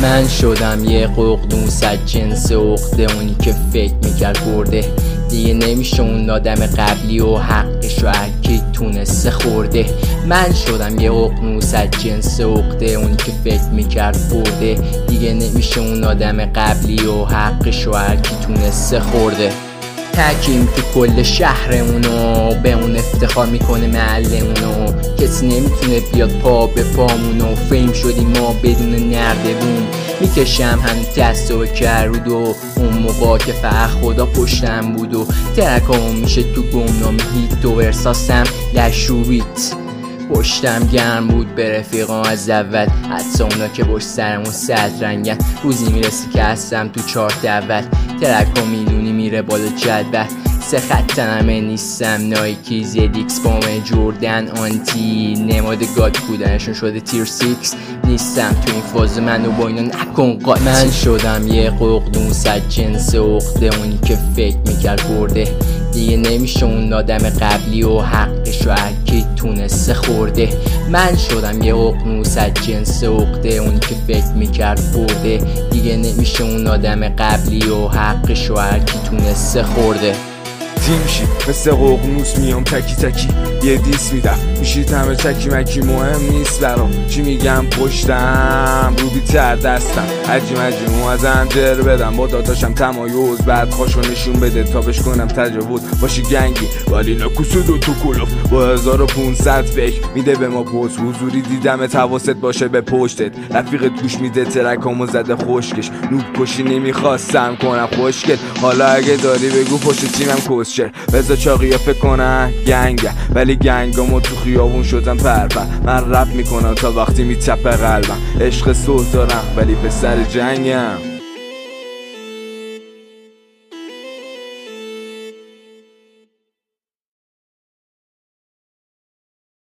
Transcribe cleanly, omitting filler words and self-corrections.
من شدم یه ققنوس از جنس عقده، اونی که فکر میکرد برده دیگه نمیشه اون آدم قبلی و حقشو هرکی تونسته خورده. من شدم یه ققنوس از جنس عقده، اونی که فکر میکرد برده دیگه نمیشه اون آدم قبلی و حقشو هرکی تونسته خورده. تکیم تو کل شهرمونو، به اون افتخار میکنه محلمونو، کسی نمیتونه بیاد پا به پامونو. فیم شدیم ما بدون نردبون، میکشم هنوز دست و کرود و اون موقع که فقط خدا پشتم بود و ترکامون میشه تو گمنامه هیت و ارساسم لشوبیت. پشتم گرم بود به رفیقام از اول، حتی اونا که پشت سرمون صد رنگن. روزی میرسی که هستم تو چارت اول، ترکا میدونی میره بالا جدول. سه خط تنمه نیستم نایکی زدیکس بام جوردن آنتی، نماد گاد بودنشون شده تیر 6 نیستم تو این فاز، منو با اینا نکن قاطی. من شدم یه ققنوس از جنس عقده، اونی که فکر میکرد برده دیگه نمیشه اون آدم قبلی و حقشو هرکی تونسته خورده. من شدم یه ققنوس از جنس عقده، اونی که فکر میکرد برده دیگه نمیشه اون آدم قبلی و حقشو هرکی تونسته خورده. تیم شی مثل ققنوس میام تکی تکی یه دیس میدم، میشید همه چکی مکی مهم نیست برام چی میگم. پشتم رو بیتر دستم عجی مجی موازم جر بدم، با داداشم تمایز بعد خوشو نشون بده تا بش کنم تجاوز. باشی گنگی ولی نکوسود و تو کلوف با 1500 فکر میده به ما پوز. حضوری دیدم تواست باشه به پشتت، رفیق توش میده ترکامو زده خوشکش. نوب کشی نمیخواستم کنم خوشگل، حالا اگه داری بگو پشت تیمم کس بذار چاقیا فکر کنن گنگه، ولی گنگامو تو خیابون شدم پرپر. من رپ میکنم تا وقتی میتپه قلبم، عشق صلح دارم ولی پسر جنگم.